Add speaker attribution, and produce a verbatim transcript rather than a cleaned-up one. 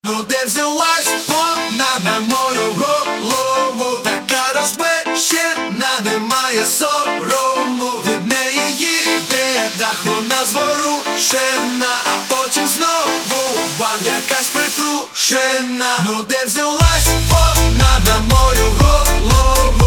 Speaker 1: Ну де взялась вона на мою голову, така розпещена, немає сорому, від неї їде дах, вона зворушена, а потім знову вам якась притрушена. Ну де взялась вона на мою голову,